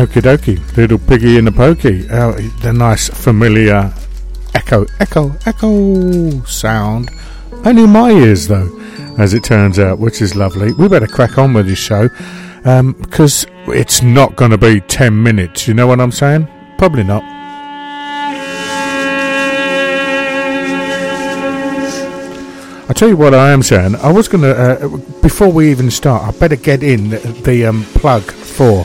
Okie dokie, Little Piggy in the Pokey. The nice familiar echo sound. Only my ears though, as it turns out, which is lovely. We better crack on with this show, because it's not going to be 10 minutes, you know what I'm saying? Probably not. I'll tell you what I am saying. I was going to, before we even start, I better get in the plug for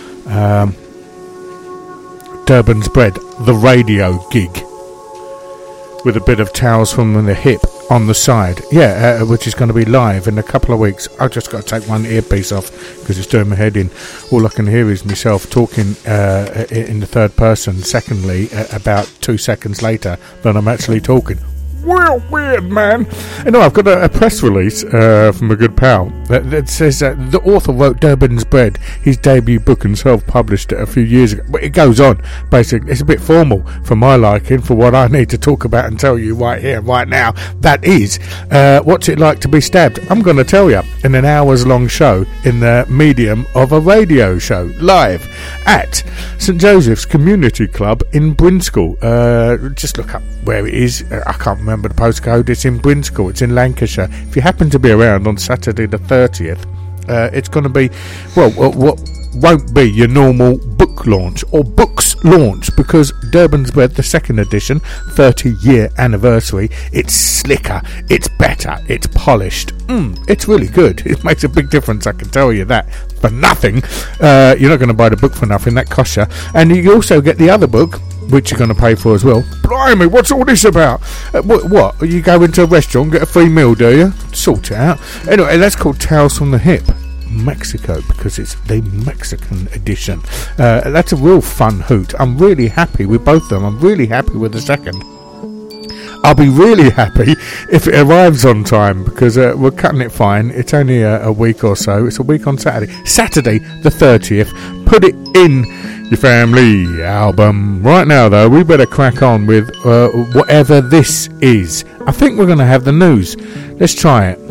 Durban's Bread, the radio gig, with a bit of Tales from the Hip on the side. Yeah, which is going to be live in a couple of weeks. I've just got to take one earpiece off because it's doing my head in. All I can hear is myself talking in the third person. Secondly, about 2 seconds later than I'm actually talking. Well, weird, man. You know, I've got a press release from a good pal that says that the author wrote Durban's Bread, his debut book, and self-published it a few years ago. But it goes on, basically. It's a bit formal for my liking, for what I need to talk about and tell you right here, right now. That is, what's it like to be stabbed? I'm going to tell you in an hours-long show in the medium of a radio show, live at St Joseph's Community Club in Brindskill. Just look up where it is. I can't remember the postcode. It's in Brindskill. It's in Lancashire. If you happen to be around on Saturday the 30th, it's going to be, well, what won't be your normal book launch or books launch, because Durban's Bread, the second edition, 30-year anniversary, it's slicker, it's better, it's polished. It's really good. It makes a big difference, I can tell you that. For nothing. You're not going to buy the book for nothing. That costs you. And you also get the other book, which you're going to pay for as well. Blimey, what's all this about? What? You go into a restaurant and get a free meal, do you? Sort it out. Anyway, that's called Tales from the Hip, Mexico, because it's the Mexican edition. That's a real fun hoot. I'm really happy with both of them. I'm really happy with the second. I'll be really happy if it arrives on time, because we're cutting it fine. It's only a week or so. It's a week on Saturday. Saturday the 30th. Put it in your family album. Right now, though, we better crack on with whatever this is. I think we're going to have the news. Let's try it.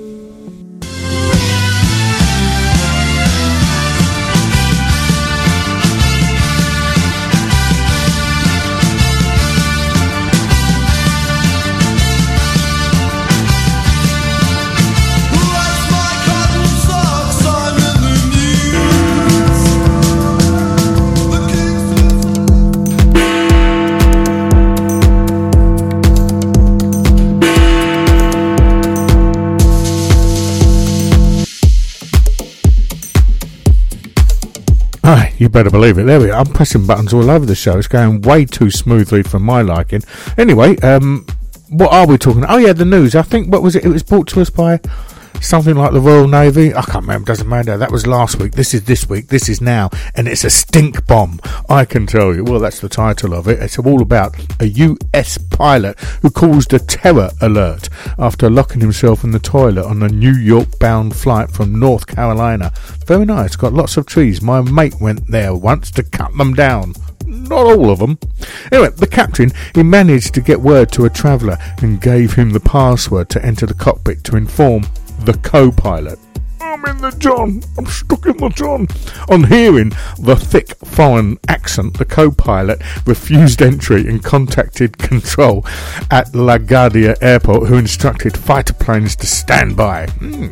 You better believe it. There we are. I'm pressing buttons all over the show. It's going way too smoothly for my liking. Anyway, what are we talking? Oh yeah, the news. I think, what was it? It was brought to us by something like the Royal Navy. I can't remember. Doesn't matter. That was last week. This is this week. This is now. And it's a stink bomb, I can tell you. Well, that's the title of it. It's all about a US pilot who caused a terror alert after locking himself in the toilet on a New York bound flight from North Carolina. Very nice. Got lots of trees. My mate went there once to cut them down. Not all of them. Anyway, the captain, he managed to get word to a traveller and gave him the password to enter the cockpit to inform the co-pilot. I'm in the John. I'm stuck in the John. On hearing the thick foreign accent, the co-pilot refused entry and contacted control at LaGuardia Airport, who instructed fighter planes to stand by.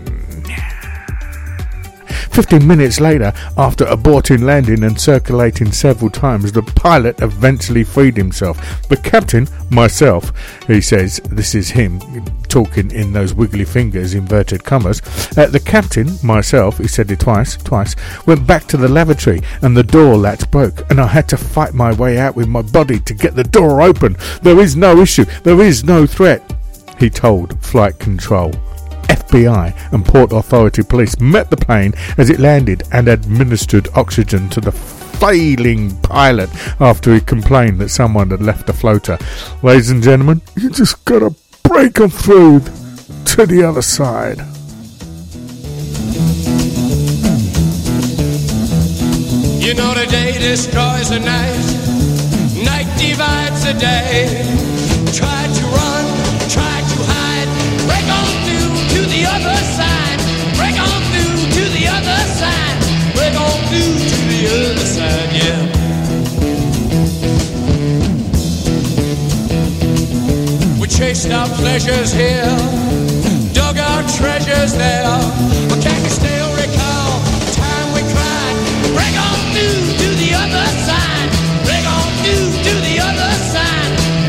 15 minutes later, after aborting landing and circulating several times, the pilot eventually freed himself. The captain, myself, he says, this is him talking in those wiggly fingers, inverted commas. The captain, myself, he said it twice, went back to the lavatory and the door latch broke, and I had to fight my way out with my body to get the door open. There is no issue. There is no threat, he told flight control. FBI and Port Authority police met the plane as it landed and administered oxygen to the failing pilot after he complained that someone had left the floater. Ladies and gentlemen, you just gotta break them through to the other side. You know the day destroys the night, night divides the day. Try to run, try to hide, break on through to the other side, break on through to the other side, break on through to the other side. treasures here, dug our treasures there. But can you still recall the time we cried? Bring on through to the other side. Bring on through to the other side.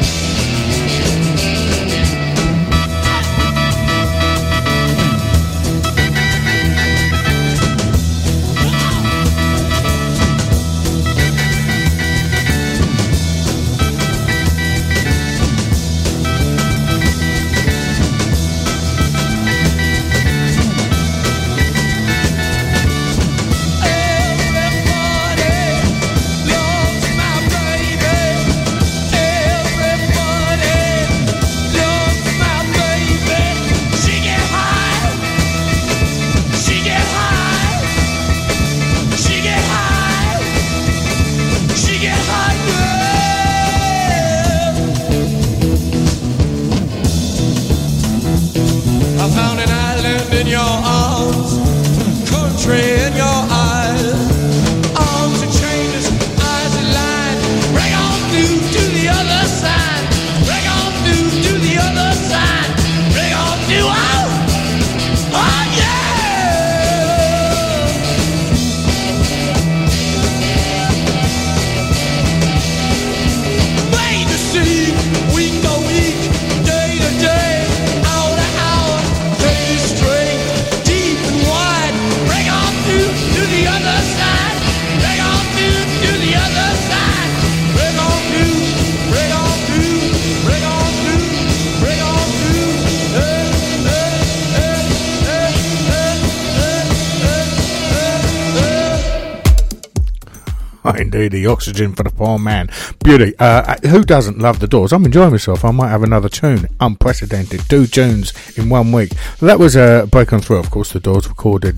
Indeed, the oxygen for the poor man. Beauty. Who doesn't love the Doors? I'm enjoying myself. I might have another tune. Unprecedented. 2 tunes in 1 week. That was a Break On Through. Of course, the Doors recorded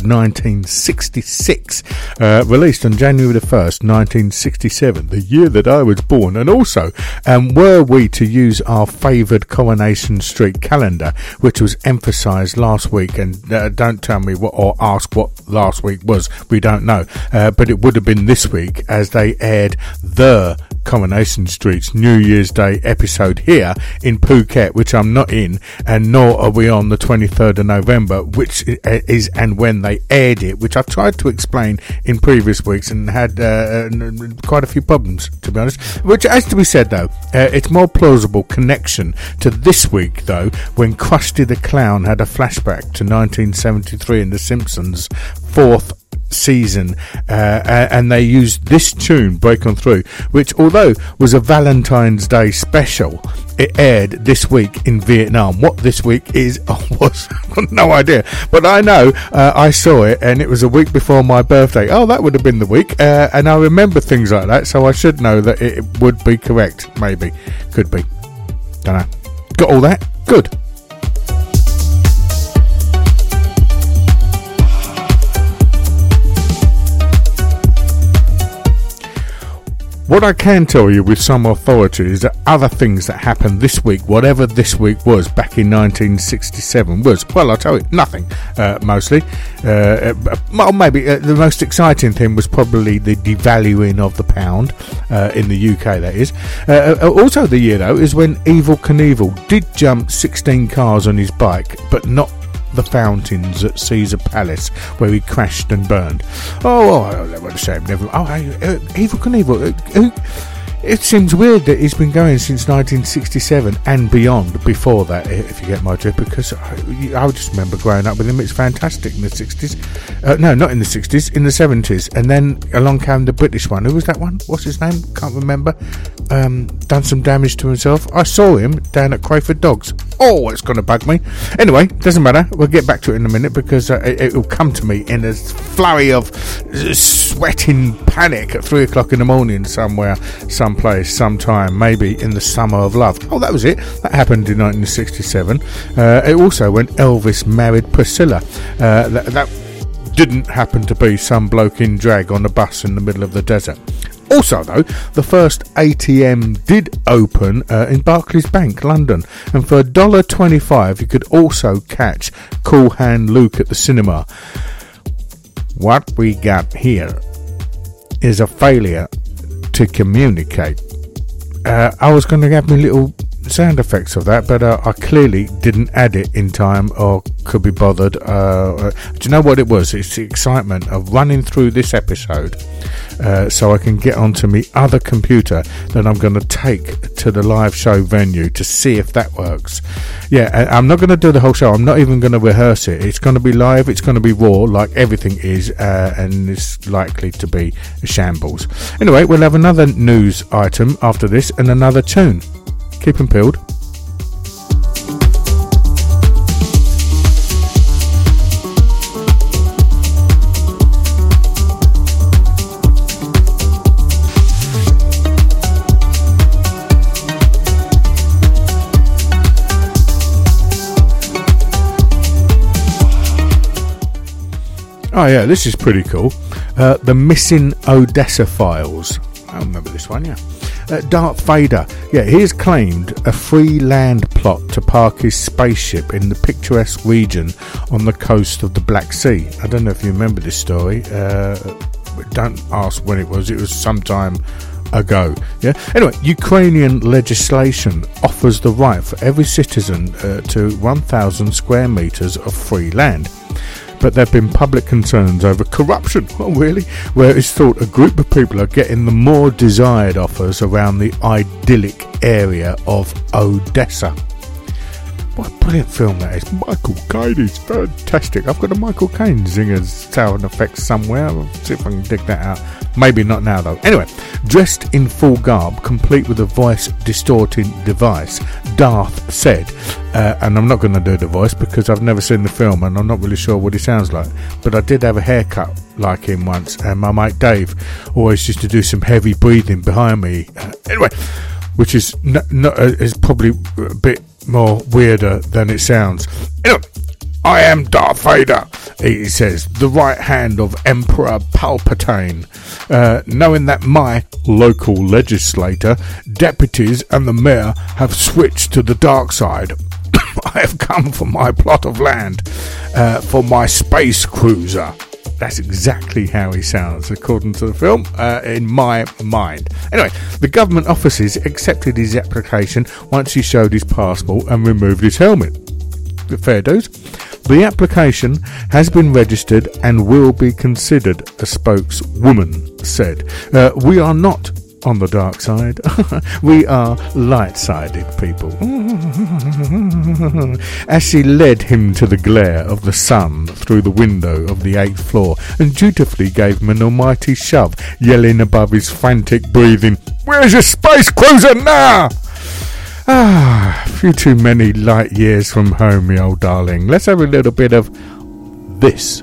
1966. Released on January the 1st, 1967, the year that I was born. And also, were we to use our favoured Coronation Street calendar, which was emphasised last week, and don't tell me what or ask what last week was. We don't know. But it would have been this week, as they aired the Coronation Street's New Year's Day episode here in Phuket, which I'm not in, and nor are we on the 23rd of November, which is and when they aired it, which I've tried to explain in previous weeks and had quite a few problems, to be honest. Which has to be said, though, it's more plausible connection to this week, though, when Krusty the Clown had a flashback to 1973 in The Simpsons' 4th season, and they used this tune, Break On Through, which, although was a Valentine's Day special, it aired this week in Vietnam. What this week is was no idea, but I know I saw it, and it was a week before my birthday. Oh, that would have been the week, and I remember things like that, so I should know that it would be correct. Maybe, could be, don't know. Got all that? Good. What I can tell you with some authority is that other things that happened this week, whatever this week was back in 1967 was, well, I'll tell you, nothing, mostly. Well, maybe the most exciting thing was probably the devaluing of the pound in the UK, that is. Also the year, though, is when Evel Knievel did jump 16 cars on his bike, but not the fountains at Caesar Palace, where he crashed and burned. I want to say never. Evel Knievel. It seems weird that he's been going since 1967 and beyond before that, if you get my drift, because I just remember growing up with him. It's fantastic in the 60s. No, not in the 60s, in the 70s. And then along came the British one. Who was that one? What's his name? Can't remember. Done some damage to himself. I saw him down at Crayford Dogs. Oh, it's going to bug me. Anyway, doesn't matter. We'll get back to it in a minute, because it will come to me in a flurry of sweating panic at 3 o'clock in the morning somewhere, someplace, sometime, maybe in the summer of love. Oh, that was it. That happened in 1967. It also when Elvis married Priscilla. That didn't happen to be some bloke in drag on a bus in the middle of the desert. Also, though, the first ATM did open in Barclays Bank, London, and for $1.25 you could also catch Cool Hand Luke at the cinema. What we got here is a failure to communicate. I was going to have my little sound effects of that, but I clearly didn't add it in time or could be bothered. Do you know what it was? It's the excitement of running through this episode so I can get onto my other computer that I'm going to take to the live show venue to see if that works. Yeah, I'm not going to do the whole show. I'm not even going to rehearse it. It's going to be live, it's going to be raw, like everything is, and it's likely to be a shambles. Anyway, we'll have another news item after this and another tune. Keep them peeled. Oh yeah, this is pretty cool. The Missing Odessa Files. I remember this one, yeah. Darth Vader, yeah, he has claimed a free land plot to park his spaceship in the picturesque region on the coast of the Black Sea. I don't know if you remember this story. Don't ask when it was. It was some time ago. Yeah. Anyway, Ukrainian legislation offers the right for every citizen to 1,000 square meters of free land. But there have been public concerns over corruption, oh really, where it's thought a group of people are getting the more desired offers around the idyllic area of Odessa. What a brilliant film that is. Michael Caine is fantastic. I've got a Michael Caine Zingers sound effects somewhere. I'll see if I can dig that out. Maybe not now though. Anyway, dressed in full garb, complete with a voice distorting device, Darth said, and I'm not going to do the voice because I've never seen the film and I'm not really sure what he sounds like, but I did have a haircut like him once, and my mate Dave always used to do some heavy breathing behind me. Anyway, which is is probably a bit more weirder than it sounds. Anyway, I am Darth Vader, he says, the right hand of Emperor Palpatine. Knowing that my local legislator, deputies and the mayor have switched to the dark side, I have come for my plot of land, for my space cruiser. That's exactly how he sounds, according to the film, in my mind. Anyway, the government offices accepted his application once he showed his passport and removed his helmet. Fair dues. The application has been registered and will be considered, a spokeswoman said. We are not on the dark side. We are light-sided people. As she led him to the glare of the sun through the window of the 8th floor and dutifully gave him an almighty shove, yelling above his frantic breathing, "Where's your space cruiser now?" Ah, a few too many light years from home, me old darling. Let's have a little bit of this.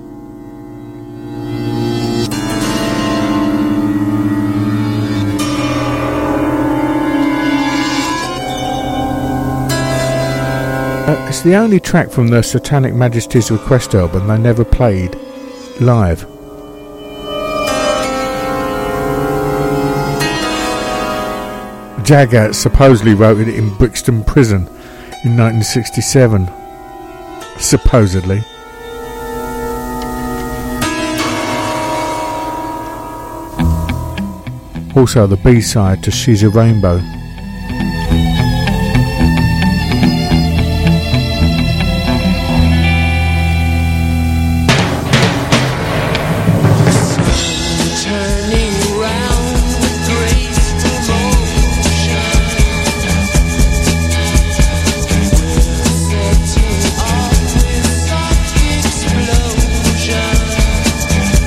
It's the only track from the Satanic Majesty's Request album they never played live. Jagger supposedly wrote it in Brixton Prison in 1967. Supposedly. Also the B-side to She's a Rainbow.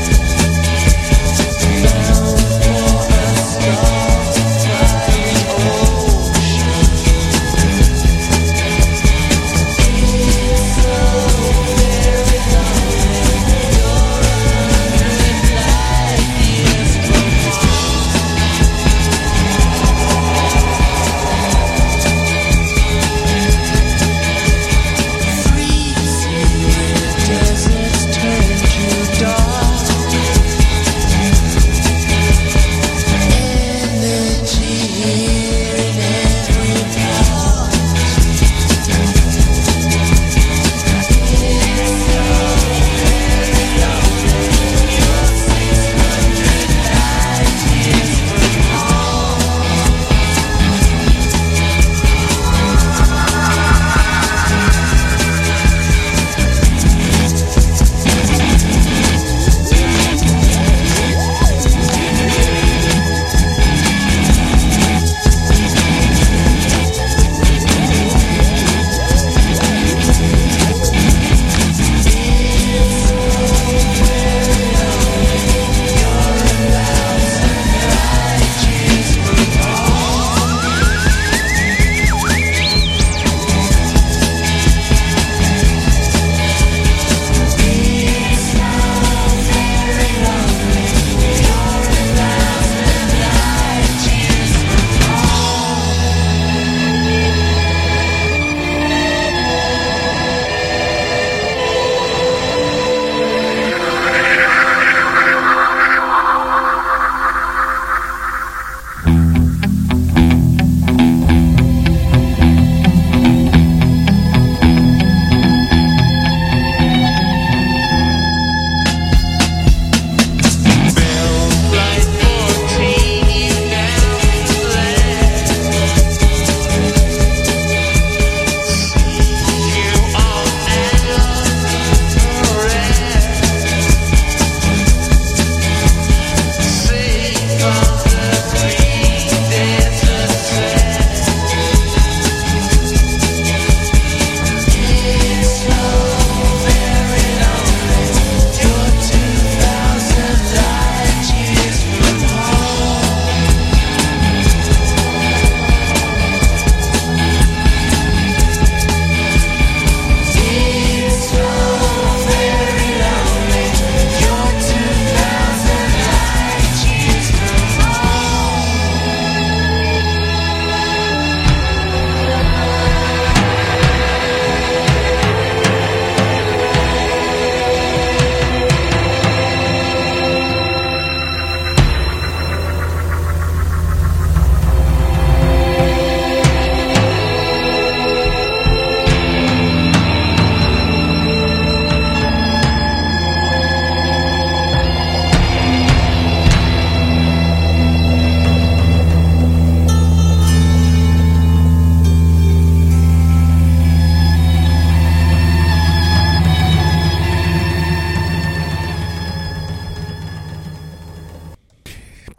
Oh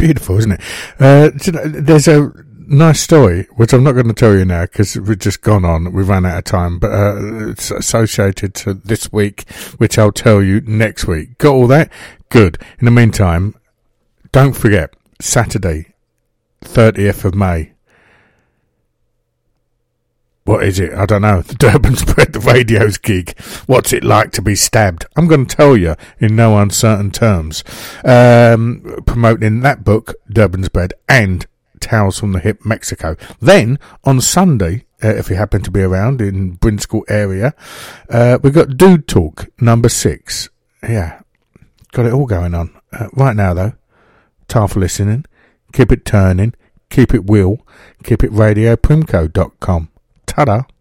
beautiful, isn't it? There's a nice story, which I'm not going to tell you now because we've just gone on. We've run out of time, but it's associated to this week, which I'll tell you next week. Got all that? Good. In the meantime, don't forget, Saturday, 30th of May. What is it? I don't know. The Durban Spread the Radio's gig. What's it like to be stabbed? I'm going to tell you in no uncertain terms. Promoting that book, Durban Spread, and Tales from the Hip, Mexico. Then, on Sunday, if you happen to be around in Brindskill area, we've got Dude Talk, number 6. Yeah, got it all going on. Right now, though, time for listening. Keep it turning. Keep it real. Keep it radioprimco.com. Ta-da.